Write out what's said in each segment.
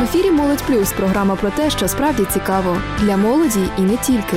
ефірі «Молодь Плюс» – програма про те, що справді цікаво. Для молоді і не тільки.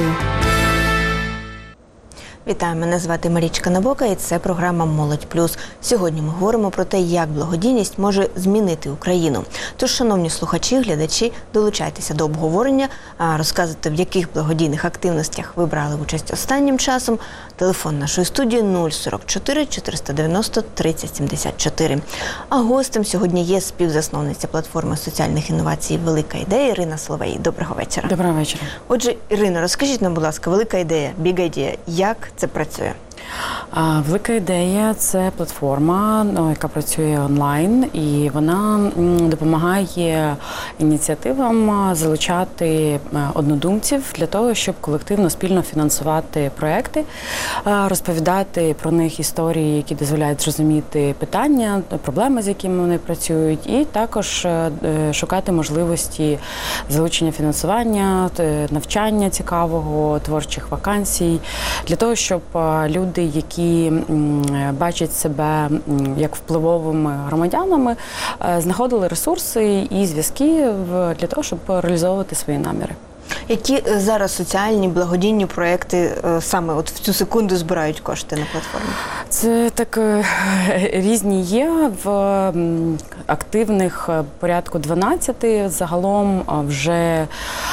Вітаю, мене звати Марічка Набока і це програма «Молодь Плюс». Сьогодні ми говоримо про те, як благодійність може змінити Україну. Тож, шановні слухачі, глядачі, долучайтеся до обговорення, розказуйте, в яких благодійних активностях ви брали участь останнім часом. Телефон нашої студії 044 490 30 74. А гостем сьогодні є співзасновниця платформи соціальних інновацій «Велика ідея» Ірина Соловей. Доброго вечора. Доброго вечора. Отже, Ірино, розкажіть нам, будь ласка, «Велика ідея», «Big Idea», як це працює? «Велика ідея» – це платформа, яка працює онлайн, і вона допомагає ініціативам залучати однодумців для того, щоб колективно, спільно фінансувати проекти, розповідати про них історії, які дозволяють зрозуміти питання, проблеми, з якими вони працюють, і також шукати можливості залучення фінансування, навчання цікавого, творчих вакансій, для того, щоб люди, які бачать себе як впливовими громадянами, знаходили ресурси і зв'язки для того, щоб реалізовувати свої наміри. Які зараз соціальні, благодійні проекти саме от в цю секунду збирають кошти на платформі? Це так різні є, в активних порядку 12, загалом вже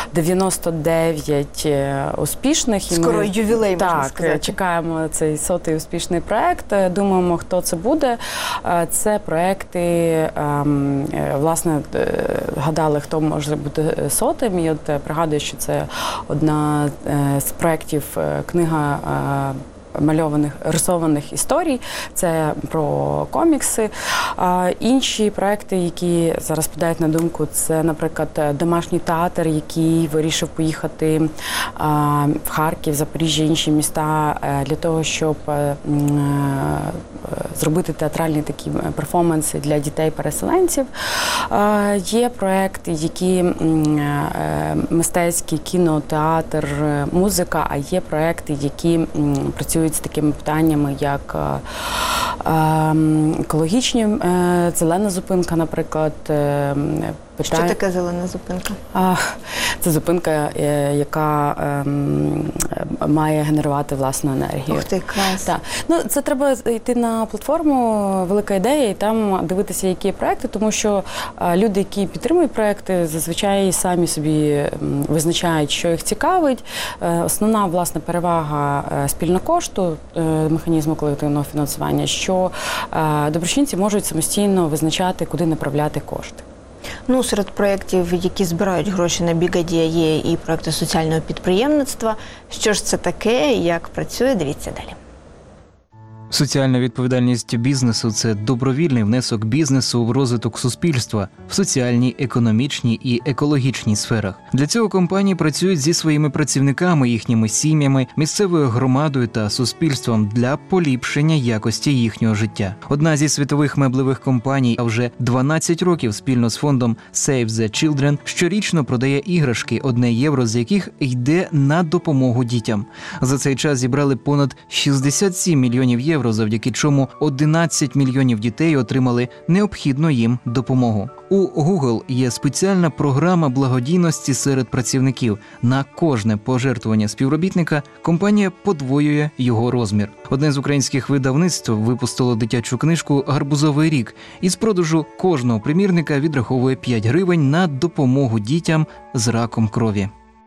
99 успішних. Скоро ювілей, можна сказати. Так, чекаємо цей 100-й успішний проект, думаємо, хто це буде. Це проекти, власне, гадали, хто може бути 100-м, і от пригадую, що це одна з проєктів книга мальованих, рисованих історій, це про комікси. Інші проекти, які зараз подають на думку, це, наприклад, домашній театр, який вирішив поїхати в Харків, Запоріжжя, інші міста для того, щоб зробити театральні такі перформанси для дітей-переселенців. Є проекти, які мистецький, кіно, театр, музика, а є проекти, які працюють з такими питаннями, як екологічні, зелена зупинка, наприклад. Що таке зелена зупинка? Це зупинка, яка має генерувати власну енергію. Ух ти, клас. Так. Ну, це треба йти на платформу «Велика ідея» і там дивитися, які є проекти, тому що люди, які підтримують проекти, зазвичай самі собі визначають, що їх цікавить. Основна, власне, перевага спільного кошту, механізму колективного фінансування, що доброчинці можуть самостійно визначати, куди направляти кошти. Ну, серед проєктів, які збирають гроші на Big Idea, є і проєкти соціального підприємництва. Що ж це таке, як працює, дивіться далі. Соціальна відповідальність бізнесу – це добровільний внесок бізнесу в розвиток суспільства в соціальній, економічній і екологічній сферах. Для цього компанії працюють зі своїми працівниками, їхніми сім'ями, місцевою громадою та суспільством для поліпшення якості їхнього життя. Одна зі світових меблевих компаній, а вже 12 років спільно з фондом Save the Children, щорічно продає іграшки, 1 євро з яких йде на допомогу дітям. За цей час зібрали понад 67 мільйонів євро, завдяки чому 11 мільйонів дітей отримали необхідну їм допомогу. У Google є спеціальна програма благодійності серед працівників. На кожне пожертвування співробітника компанія подвоює його розмір. Одне з українських видавництв випустило дитячу книжку «Гарбузовий рік». Із продажу кожного примірника відраховує 5 гривень на допомогу дітям з раком крові.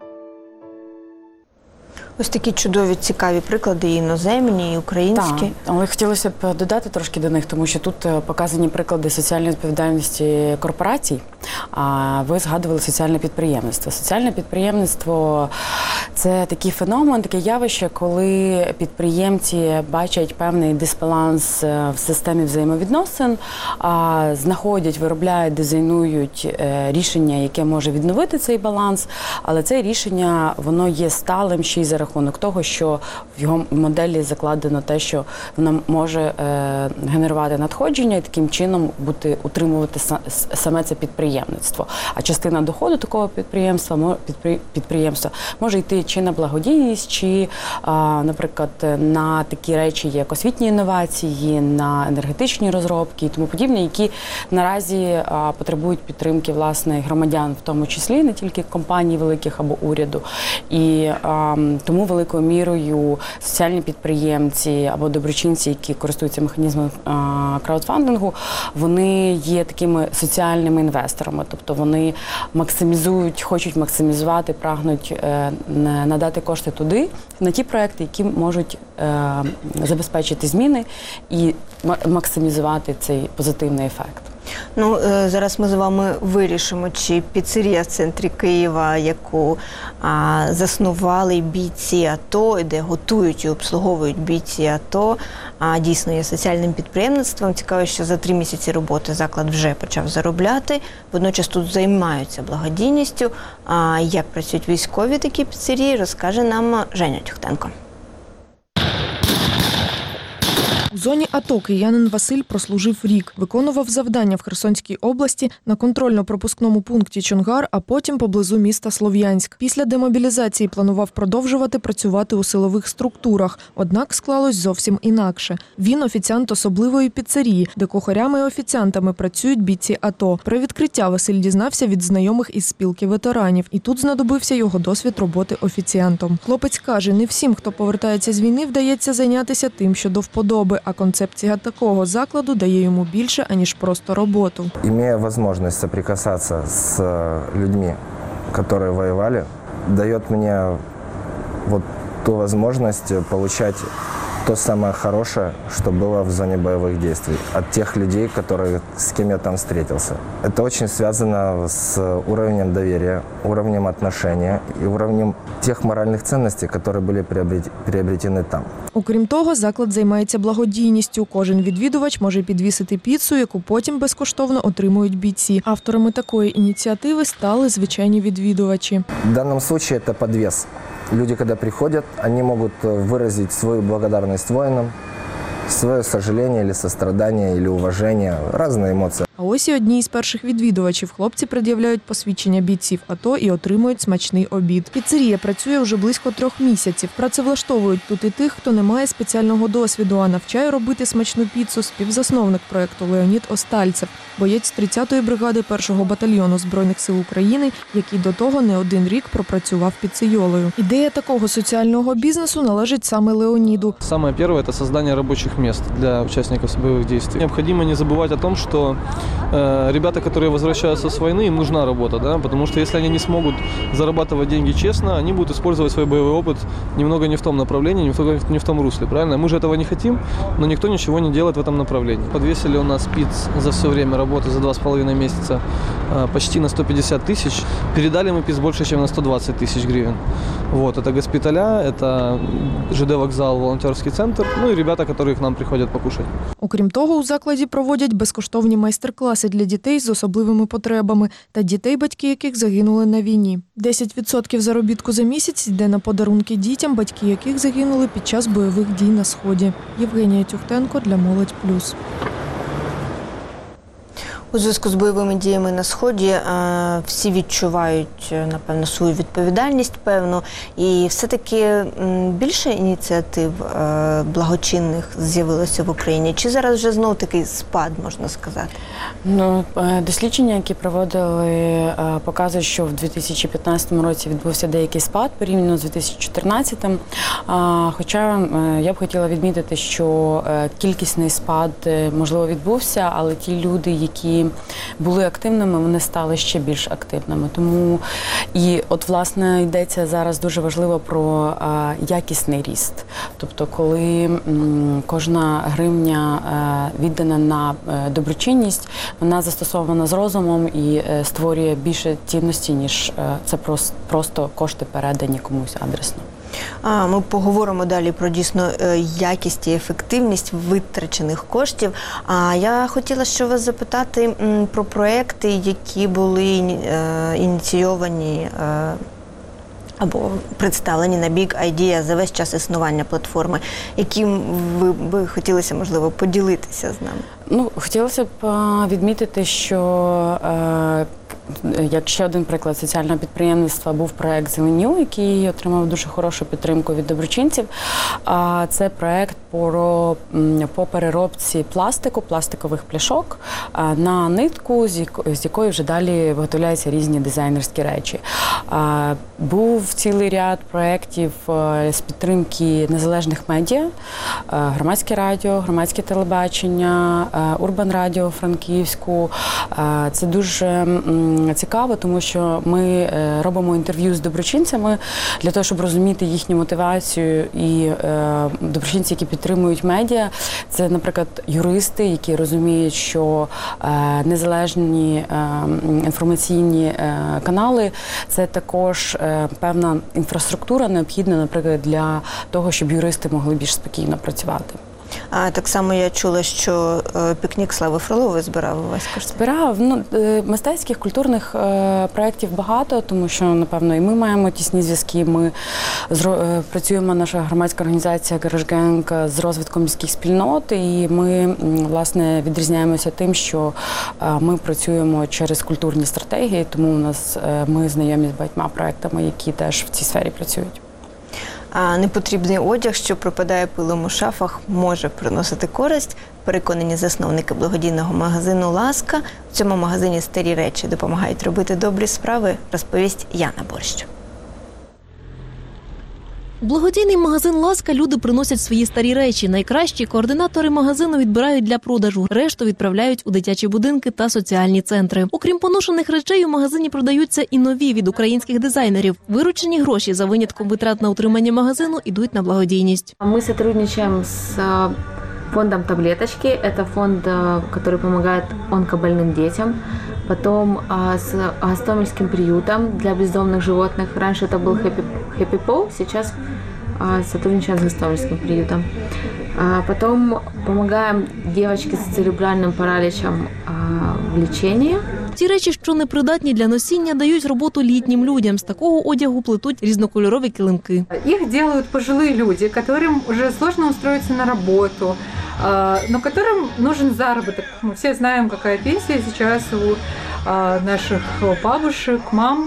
Ось такі чудові, цікаві приклади, і іноземні, і українські. Так, але хотілося б додати трошки до них, тому що тут показані приклади соціальної відповідальності корпорацій, а ви згадували соціальне підприємництво. Соціальне підприємництво – це такий феномен, таке явище, коли підприємці бачать певний дисбаланс в системі взаємовідносин, знаходять, виробляють, дизайнують рішення, яке може відновити цей баланс, але це рішення, воно є сталим ще й за рахунок того, що в його моделі закладено те, що воно може генерувати надходження і таким чином утримувати саме це підприємство. підприємництво. А частина доходу такого підприємства може йти чи на благодійність, чи, наприклад, на такі речі, як освітні інновації, на енергетичні розробки і тому подібне, які наразі потребують підтримки, власне, громадян, в тому числі, не тільки компаній великих або уряду. І тому великою мірою соціальні підприємці або доброчинці, які користуються механізмом краудфандингу, вони є такими соціальними інвесторами. Тобто вони хочуть максимізувати, прагнуть надати кошти туди, на ті проекти, які можуть забезпечити зміни і максимізувати цей позитивний ефект. Ну, зараз ми з вами вирішимо, чи піцерія в центрі Києва, яку заснували бійці АТО, де готують і обслуговують бійці АТО, дійсно є соціальним підприємництвом. Цікаво, що за 3 місяці роботи заклад вже почав заробляти. Водночас тут займаються благодійністю. Як працюють військові такі піцерії, розкаже нам Женя Тюхтенко. У зоні АТО киянин Василь прослужив рік. Виконував завдання в Херсонській області на контрольно-пропускному пункті Чонгар, а потім поблизу міста Слов'янськ. Після демобілізації планував продовжувати працювати у силових структурах, однак склалось зовсім інакше. Він офіціант особливої піцерії, де кухарями і офіціантами працюють бійці АТО. Про відкриття Василь дізнався від знайомих із спілки ветеранів. І тут знадобився його досвід роботи офіціантом. Хлопець каже, не всім, хто повертається з війни, вдається зайнятися тим, що до вподоби, а концепція такого закладу дає йому більше, аніж просто роботу. Имея возможность соприкасаться с людьми, которые воевали, дает мне вот ту возможность получать то самое хорошее, что было в зоне боевых действий, от тех людей, с кем я там встретился. Это очень связано с уровнем доверия, уровнем отношения и уровнем тех моральных ценностей, которые были приобретены там. Окрім того, заклад займається благодійністю. Кожен відвідувач може підвісити піцу, яку потім безкоштовно отримують бійці. Авторами такої ініціативи стали звичайні відвідувачі. В данном случае это подвес. Люди, когда приходят, они могут выразить свою благодарность воинам, свое сожаление или сострадание, или уважение, разные эмоции. А ось і одні із перших відвідувачів. Хлопці пред'являють посвідчення бійців АТО і отримують смачний обід. Піцерія працює вже близько 3 місяців. Працевлаштовують тут і тих, хто не має спеціального досвіду, а навчає робити смачну піцу співзасновник проєкту Леонід Остальцев, боєць 30-ї бригади 1-го батальйону Збройних сил України, який до того не 1 рік пропрацював піцейолою. Ідея такого соціального бізнесу належить саме Леоніду. Самое первое – это создание рабочих мест для участников боевых действий. Необходимо не забывать о том, что ребята, которые возвращаются с войны, им нужна работа, да, потому что если они не смогут зарабатывать деньги честно, они будут использовать свой боевой опыт немного не в том направлении, не в том русле, правильно? Мы же этого не хотим, но никто ничего не делает в этом направлении. Подвесили у нас пиц за все время работы, за 2,5 месяца, почти на 150 тысяч. Передали мы пиц больше, чем на 120 тысяч гривен. Вот, это госпиталя, это ЖД вокзал, волонтерский центр, ну и ребята, которые к нам приходят покушать. Окрім того, у закладі проводять безкоштовні майстер-класи для дітей з особливими потребами та дітей, батьки яких загинули на війні. 10% заробітку за місяць йде на подарунки дітям, батьки яких загинули під час бойових дій на Сході. Євгенія Тюхтенко для Молодь Плюс. У зв'язку з бойовими діями на Сході всі відчувають, напевно, свою відповідальність, певну. І все-таки більше ініціатив благочинних з'явилося в Україні? Чи зараз вже знов такий спад, можна сказати? Ну, дослідження, які проводили, показують, що в 2015 році відбувся деякий спад порівняно з 2014-м. Хоча я б хотіла відмітити, що кількісний спад, можливо, відбувся, але ті люди, які були активними, вони стали ще більш активними. Тому і от, власне, йдеться зараз дуже важливо про якісний ріст. Тобто, коли кожна гривня віддана на доброчинність, вона застосована з розумом і створює більше цінності, ніж це просто кошти передані комусь адресно. Ми поговоримо далі про дійсно якість і ефективність витрачених коштів. Я хотіла ще вас запитати про проекти, які були ініційовані або представлені на Big Idea за весь час існування платформи, яким ви би хотілося, можливо, поділитися з нами? Ну, хотілося б відмітити, що Як ще один приклад соціального підприємництва був проект «Зеленю», який отримав дуже хорошу підтримку від доброчинців. Це проект по переробці пластикових пляшок на нитку, з якої вже далі виготовляються різні дизайнерські речі. Був цілий ряд проєктів з підтримки незалежних медіа, громадське радіо, громадське телебачення, Урбан Радіо Франківську. Це дуже цікаво, тому що ми робимо інтерв'ю з доброчинцями для того, щоб розуміти їхню мотивацію. І доброчинці, які підтримують медіа, це, наприклад, юристи, які розуміють, що незалежні інформаційні канали – це також певна інфраструктура необхідна, наприклад, для того, щоб юристи могли більш спокійно працювати. А так само я чула, що пікнік Слави Фролової збирав у вас кошти. Збирав. Мистецьких, культурних проєктів багато, тому що, напевно, і ми маємо тісні зв'язки. Ми працюємо, наша громадська організація «Гараж-генг» з розвитком міських спільнот, і ми, власне, відрізняємося тим, що ми працюємо через культурні стратегії, тому ми знайомі з багатьма проєктами, які теж в цій сфері працюють. А непотрібний одяг, що пропадає пилом у шафах, може приносити користь. Переконані засновники благодійного магазину «Ласка». В цьому магазині старі речі допомагають робити добрі справи, розповість Яна Борщ. У благодійний магазин «Ласка» люди приносять свої старі речі. Найкращі координатори магазину відбирають для продажу. Решту відправляють у дитячі будинки та соціальні центри. Окрім поношених речей, у магазині продаються і нові від українських дизайнерів. Виручені гроші за винятком витрат на утримання магазину йдуть на благодійність. Ми співпрацюємо з фондом «Таблеточки». Это фонд, который помогает онкобольным детям. Потом с Гостомельским приютом для бездомных животных. Раньше это был Happy Paw, сейчас сотрудничаем с Гостомельским приютом. Потом помогаем девочке с церебральным параличем в лечении. Ті речі, що непридатні для носіння, дають роботу літнім людям. З такого одягу плетуть різнокольорові килимки. Их делают пожилые люди, которым уже сложно устроиться на работу, но которым нужен заработок. Мы все знаем, какая пенсия сейчас у наших бабушек, мам.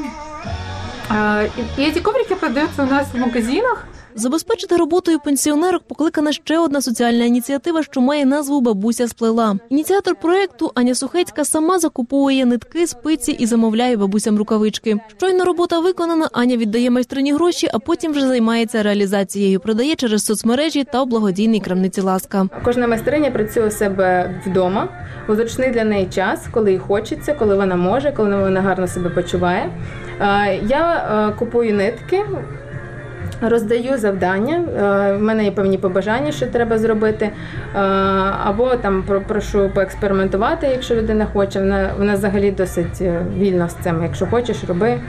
И эти коврики продаются у нас в магазинах. Забезпечити роботою пенсіонерок покликана ще одна соціальна ініціатива, що має назву «Бабуся сплела». Ініціатор проєкту Аня Сухецька сама закуповує нитки, спиці і замовляє бабусям рукавички. Щойно робота виконана, Аня віддає майстрині гроші, а потім вже займається реалізацією. Продає через соцмережі та у благодійній крамниці «Ласка». Кожна майстриня працює у себе вдома, у зручний для неї час, коли їй хочеться, коли вона може, коли вона гарно себе почуває. Я купую нитки, роздаю завдання, в мене є певні побажання, що треба зробити, або там прошу поекспериментувати, якщо людина хоче. Вона взагалі досить вільна з цим. Якщо хочеш,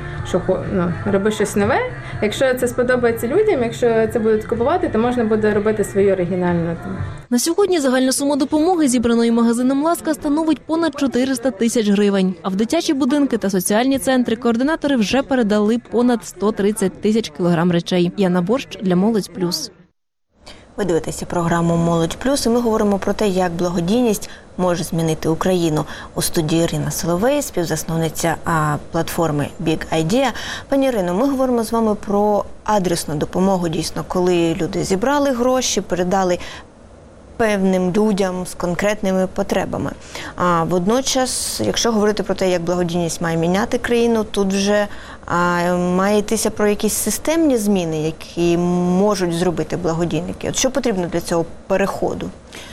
роби щось нове. Якщо це сподобається людям, якщо це будуть купувати, то можна буде робити свою оригінальну. На сьогодні загальна сума допомоги, зібраної магазином «Ласка», становить понад 400 тисяч гривень. А в дитячі будинки та соціальні центри координатори вже передали понад 130 тисяч кілограм речей. Яна Борщ для «Молодь Плюс». Ви дивитеся програму «Молодь Плюс» і ми говоримо про те, як благодійність може змінити Україну. У студії Ірина Соловей, співзасновниця платформи Big Idea. Пані Ірино, ми говоримо з вами про адресну допомогу, дійсно, коли люди зібрали гроші, передали певним людям з конкретними потребами. А водночас, якщо говорити про те, як благодійність має міняти країну, тут вже має йтися про якісь системні зміни, які можуть зробити благодійники. От що потрібно для цього переходу?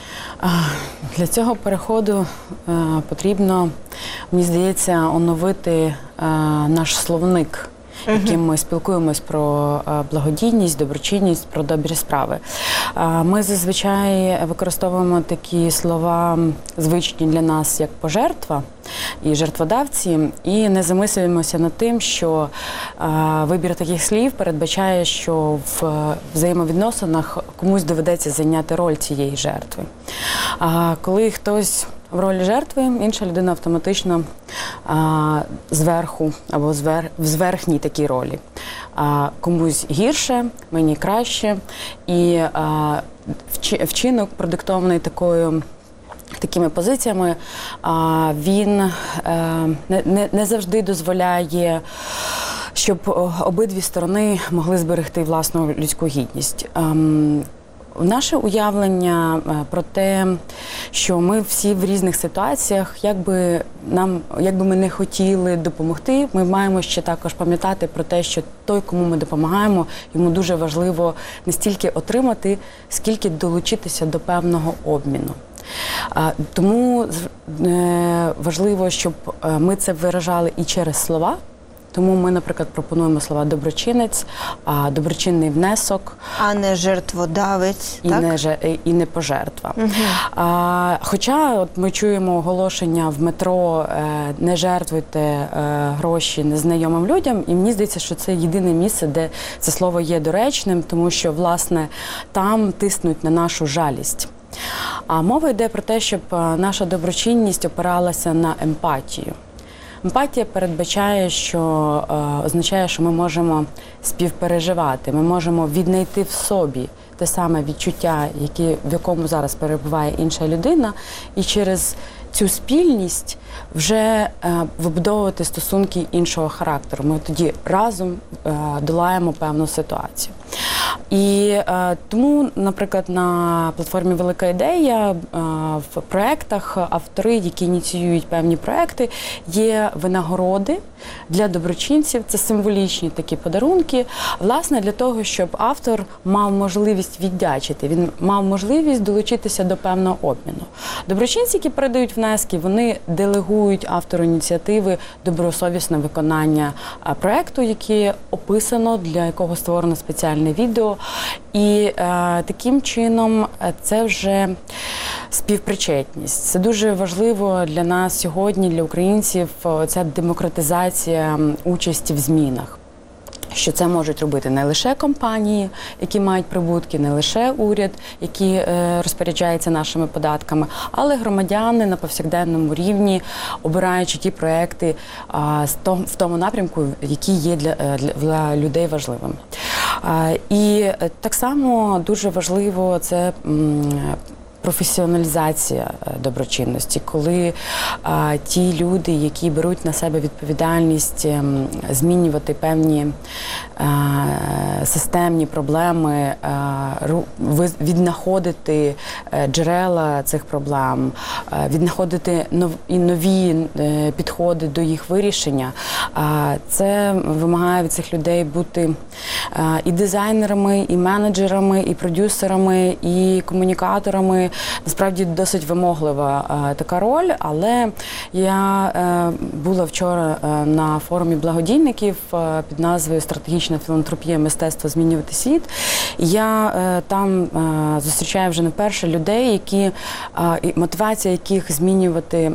Для цього переходу потрібно, мені здається, оновити наш словник, яким ми спілкуємось про благодійність, доброчинність, про добрі справи. Ми зазвичай використовуємо такі слова, звичні для нас, як пожертва і жертводавці, і не замислюємося над тим, що вибір таких слів передбачає, що в взаємовідносинах комусь доведеться зайняти роль цієї жертви. А коли хтось в ролі жертви, інша людина автоматично зверху або в зверхній такій ролі. Комусь гірше, мені краще. І вчинок продиктований такою такими позиціями, він не завжди дозволяє, щоб обидві сторони могли зберегти власну людську гідність. Наше уявлення про те, що ми всі в різних ситуаціях, якби ми не хотіли допомогти, ми маємо ще також пам'ятати про те, що той, кому ми допомагаємо, йому дуже важливо не стільки отримати, скільки долучитися до певного обміну. Тому важливо, щоб ми це виражали і через слова. Тому ми, наприклад, пропонуємо слова «доброчинець», «доброчинний внесок». А не «жертводавець», так? І не «пожертва». Хоча от ми чуємо оголошення в метро «не жертвуйте гроші незнайомим людям», і мені здається, що це єдине місце, де це слово є доречним, тому що, власне, там тиснуть на нашу жалість. А мова йде про те, щоб наша доброчинність опиралася на емпатію. Емпатія означає, що ми можемо співпереживати, ми можемо віднайти в собі те саме відчуття, в якому зараз перебуває інша людина, і через цю спільність вже вибудовувати стосунки іншого характеру. Ми тоді разом долаємо певну ситуацію. І тому, наприклад, на платформі «Велика ідея» в проєктах автори, які ініціюють певні проєкти, є винагороди для доброчинців. Це символічні такі подарунки, власне, для того, щоб автор мав можливість віддячити, він мав можливість долучитися до певного обміну. Доброчинці, які передають внески, вони делегують автору ініціативи добросовісне виконання проєкту, який описано, для якого створено спеціальне відео. І таким чином це вже співпричетність. Це дуже важливо для нас сьогодні, для українців, ця демократизація участі в змінах. Що це можуть робити не лише компанії, які мають прибутки, не лише уряд, який розпоряджається нашими податками, але громадяни на повсякденному рівні, обираючи ті проекти в тому напрямку, який є для людей важливим. І так само дуже важливо це професіоналізація доброчинності, коли ті люди, які беруть на себе відповідальність змінювати певні системні проблеми, віднаходити джерела цих проблем, віднаходити нові підходи до їх вирішення, це вимагає від цих людей бути і дизайнерами, і менеджерами, і продюсерами, і комунікаторами. Насправді досить вимоглива така роль, але я була вчора на форумі благодійників під назвою «Стратегічна філантропія. Мистецтво змінювати світ». Я там зустрічаю вже не вперше людей, мотивація яких змінювати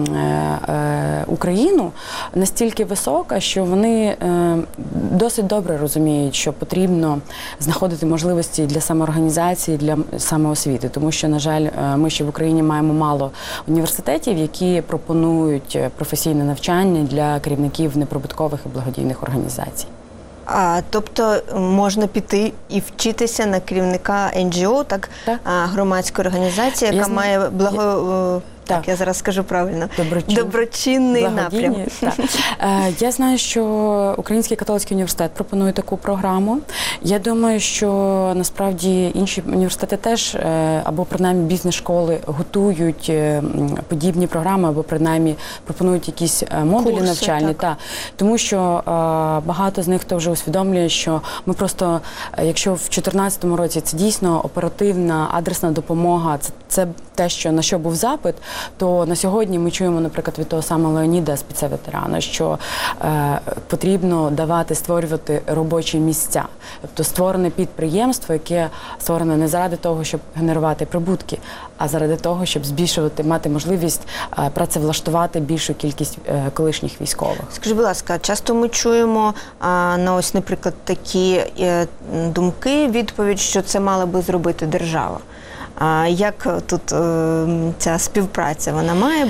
Україну настільки висока, що вони досить добре розуміють, що потрібно знаходити можливості для самоорганізації, для самоосвіти, тому що, на жаль, ми ще в Україні маємо мало університетів, які пропонують професійне навчання для керівників неприбуткових і благодійних організацій. Тобто можна піти і вчитися на керівника НГО, так? Громадської організації, яка має Так, я зараз скажу правильно. Доброчинний напрям. Я знаю, що Український католицький університет пропонує таку програму. Я думаю, що насправді інші університети теж, або принаймні бізнес-школи готують подібні програми, або принаймні пропонують якісь модулі навчальні. Тому що багато з них хто вже усвідомлює, що ми просто, якщо в 2014 році це дійсно оперативна, адресна допомога, це те, на що був запит, то на сьогодні ми чуємо, наприклад, від того самого Леоніда, спецветерана, що потрібно створювати робочі місця. Тобто створене підприємство, яке створене не заради того, щоб генерувати прибутки, а заради того, щоб мати можливість працевлаштувати більшу кількість колишніх військових. Скажіть, будь ласка, часто ми чуємо наприклад, такі думки, відповідь, що це мала би зробити держава. Як тут ця співпраця? Вона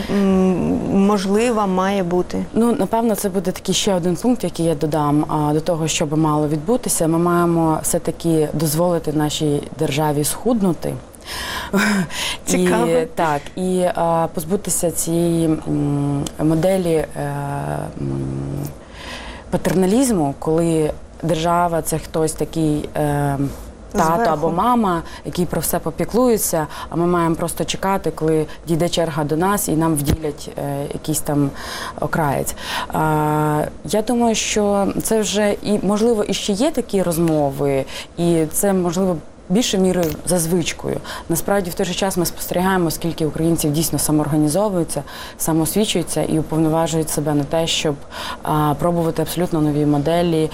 має бути? Напевно, це буде такий ще один пункт, який я додам до того, що би мало відбутися. Ми маємо все-таки дозволити нашій державі схуднути. Цікаво. І позбутися цієї моделі патерналізму, коли держава – це хтось такий тато або мама, який про все попіклується, а ми маємо просто чекати, коли дійде черга до нас і нам вділять якийсь там окраєць. Я думаю, що це вже, і можливо, і ще є такі розмови, і це, можливо, більшою мірою за звичкою. Насправді, в той же час ми спостерігаємо, скільки українців дійсно самоорганізовуються, самоосвічуються і уповноважують себе на те, щоб пробувати абсолютно нові моделі,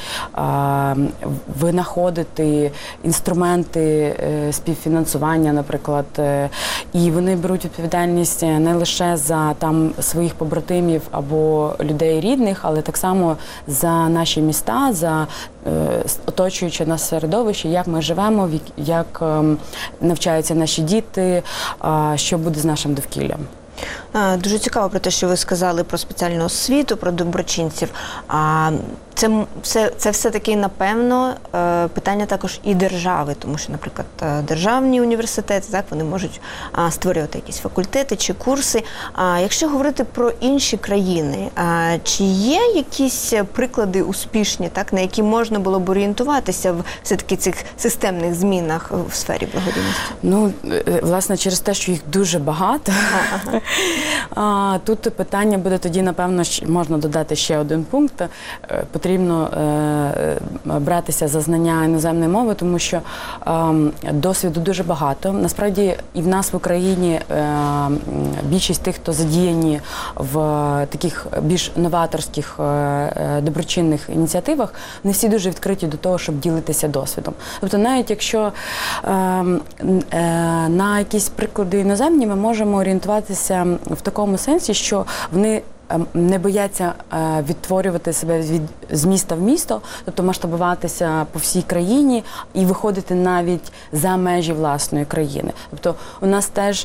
винаходити інструменти співфінансування, наприклад. І вони беруть відповідальність не лише за там своїх побратимів або людей рідних, але так само за наші міста, за оточуюче нас середовище, як ми живемо, як навчаються наші діти, що буде з нашим довкіллям. Дуже цікаво про те, що ви сказали про спеціальну освіту, про доброчинців. Це все-таки, напевно, питання також і держави, тому що, наприклад, державні університети, так, вони можуть створювати якісь факультети чи курси. Якщо говорити про інші країни, чи є якісь приклади успішні, так, на які можна було б орієнтуватися в все-таки цих системних змінах в сфері благодійності? Ну, власне, через те, що їх дуже багато, тут питання буде тоді, напевно, можна додати ще один пункт. Потрібно братися за знання іноземної мови, тому що досвіду дуже багато. Насправді і в нас в Україні більшість тих, хто задіяні в таких більш новаторських доброчинних ініціативах, не всі дуже відкриті до того, щоб ділитися досвідом. Тобто навіть якщо на якісь приклади іноземні ми можемо орієнтуватися в такому сенсі, що вони не бояться відтворювати себе з міста в місто, тобто масштабуватися по всій країні і виходити навіть за межі власної країни. Тобто у нас теж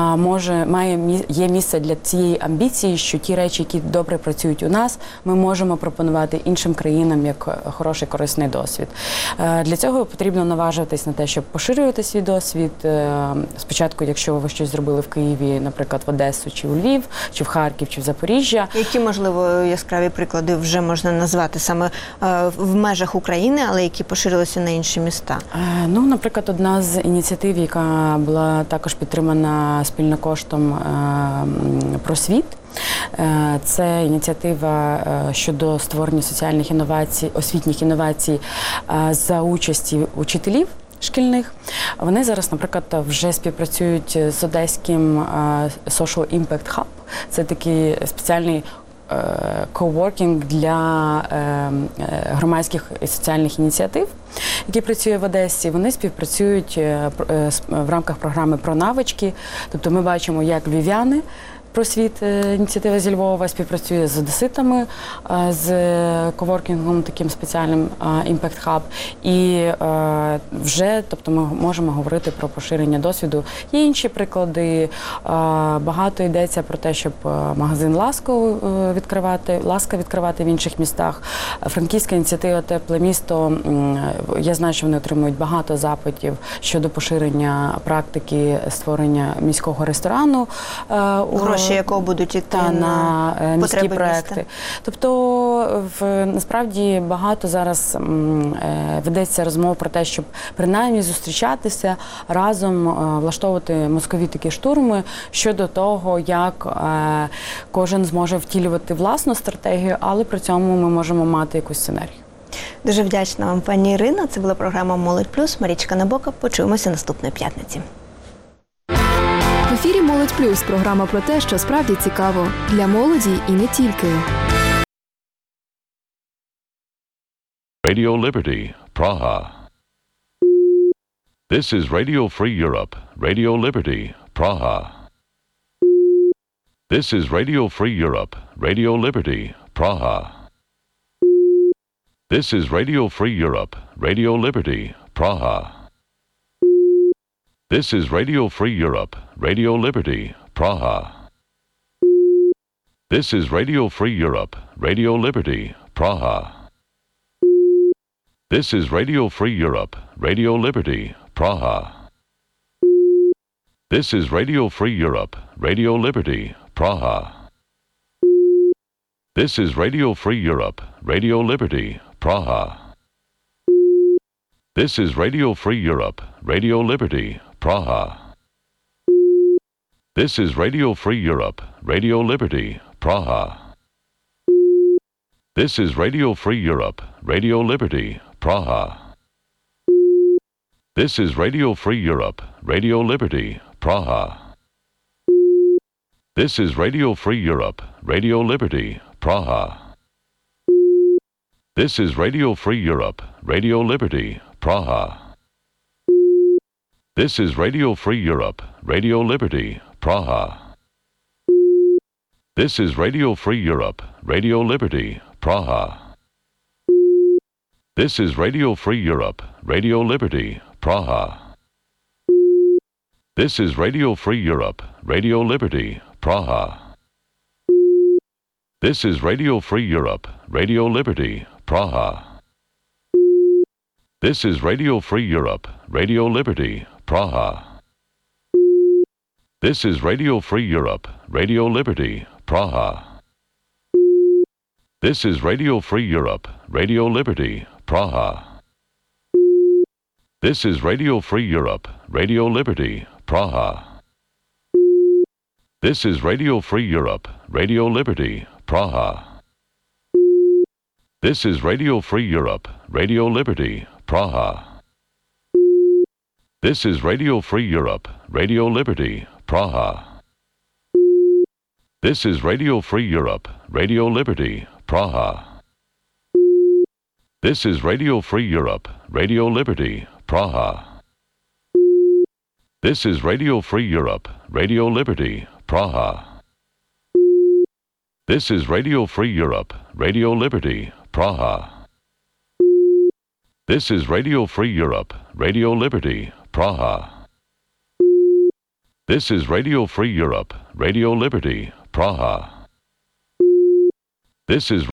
є місце для цієї амбіції, що ті речі, які добре працюють у нас, ми можемо пропонувати іншим країнам як хороший, корисний досвід. Для цього потрібно наважуватись на те, щоб поширювати свій досвід. Спочатку, якщо ви щось зробили в Києві, наприклад, в Одесу, чи у Львів, чи в Харків, чи в Запоріжжя. Які, можливо, яскраві приклади вже можна назвати саме в межах України, але які поширилися на інші міста? Ну, наприклад, одна з ініціатив, яка була також підтримана спільно коштом «Просвіт», це ініціатива щодо створення соціальних інновацій, освітніх інновацій за участі учителів шкільних. Вони зараз, наприклад, вже співпрацюють з одеським Social Impact Hub. Це такий спеціальний коуворкінг для громадських і соціальних ініціатив, який працює в Одесі. Вони співпрацюють в рамках програми «Про навички». Тобто ми бачимо, як львів'яни, «Просвіт», ініціатива зі Львова, співпрацює з одеситами, з коворкінгом, таким спеціальним Impact Hub. І вже, тобто, ми можемо говорити про поширення досвіду. Є інші приклади. Багато йдеться про те, щоб магазин «Ласка» відкривати в інших містах. Франківська ініціатива «Тепле місто», я знаю, що вони отримують багато запитів щодо поширення практики створення міського ресторану. Гроші якого будуть йти на міські проекти. Міста. Тобто, насправді, багато зараз ведеться розмов про те, щоб принаймні зустрічатися, разом влаштовувати мозкові такі штурми щодо того, як кожен зможе втілювати власну стратегію, але при цьому ми можемо мати якусь синергію. Дуже вдячна вам, пані Ірино. Це була програма «Молодь плюс». Марічка Набока. Почуємося наступної п'ятниці. В ефірі «Молодь плюс» – програма про те, що справді цікаво для молоді і не тільки. Radio Liberty, Praha. This is Radio Free Europe, Radio Liberty, Praha. This is Radio Free Europe, Radio Liberty, Praha. This is Radio Free Europe, Radio Liberty, Praha. This is Radio Free Europe, Radio Liberty, Praha. This is Radio Free Europe, Radio Liberty, Praha. This is Radio Free Europe, Radio Liberty, Praha. This is Radio Free Europe, Radio Liberty, Praha. This is Radio Free Europe, Radio Liberty, Praha. This is Radio Free Europe, Radio Liberty, Praha. This is Radio Free Europe, Radio Liberty, Praha. This is Radio Free Europe, Radio Liberty, Praha. This is Radio Free Europe, Radio Liberty, Praha. This is Radio Free Europe, Radio Liberty, Praha. This is Radio Free Europe, Radio Liberty, Praha. This is Radio Free Europe, Radio Liberty, Praha. This is Radio Free Europe, Radio Liberty, Praha. This is Radio Free Europe, Radio Liberty, Praha. This is Radio Free Europe, Radio Liberty, Praha. This is Radio Free Europe, Radio Liberty, Praha. This is Radio Free Europe, Radio Liberty, Praha. This is Radio Free Europe, Radio Liberty, Praha. This is Radio Free Europe, Radio Liberty, Praha. This is Radio Free Europe, Radio Liberty, Praha. This is Radio Free Europe, Radio Liberty, Praha. This is Radio Free Europe, Radio Liberty, Praha. This is Radio Free Europe, Radio Liberty, Praha. This is Radio Free Europe, Radio Liberty, Praha. This is Radio Free Europe, Radio Liberty, Praha. This is Radio Free Europe, Radio Liberty, Praha. This is Radio Free Europe, Radio Liberty, Praha. This is Radio Free Europe, Radio Liberty, Praha. This is Radio Free Europe, Radio Liberty, Praha. This is